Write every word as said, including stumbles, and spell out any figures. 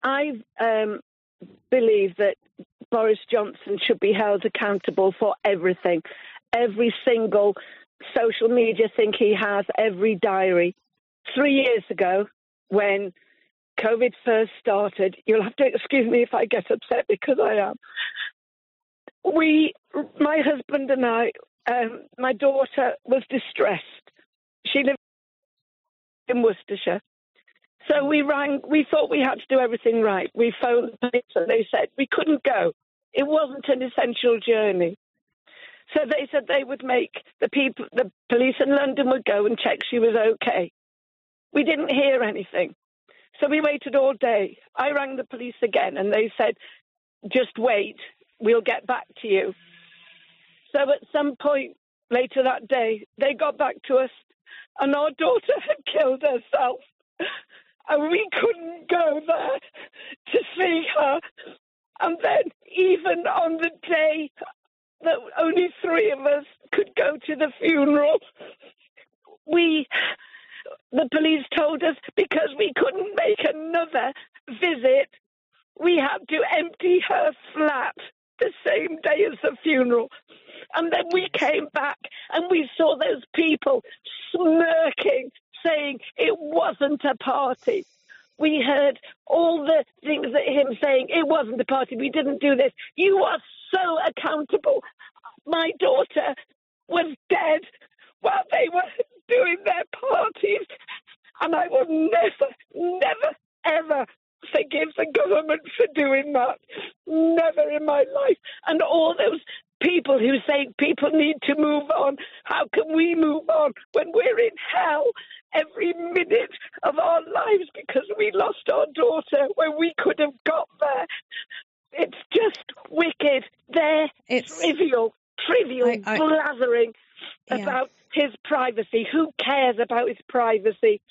I um, believe that Boris Johnson should be held accountable for everything, every single social media thing he has, every diary. Three years ago, when COVID first started, you'll have to excuse me if I get upset because I am. We, my husband and I, um, my daughter was distressed. She lived in Worcestershire. So we rang, we thought we had to do everything right. We phoned the police and they said we couldn't go. It wasn't an essential journey. So they said they would make the people, the police in London would go and check she was okay. We didn't hear anything. So we waited all day. I rang the police again and they said, just wait, we'll get back to you. So at some point later that day, they got back to us and our daughter had killed herself. And we couldn't go there to see her. And then even on the day that only three of us could go to the funeral, we, the police told us because we couldn't make another visit, we had to empty her flat the same day as the funeral. And then we came back and we saw those people smirking, saying it wasn't a party. We heard all the things that him saying, it wasn't a party, we didn't do this. You are so accountable. My daughter was dead while they were doing their parties. And I will never, never, ever forgive the government for doing that. Never in my life. And all those people who say people need to move on. How can we move on when we're in hell every minute of our lives because we lost our daughter when we could have got there? It's just wicked. They're it's, trivial, trivial I, I, blathering yeah. about his privacy. Who cares about his privacy?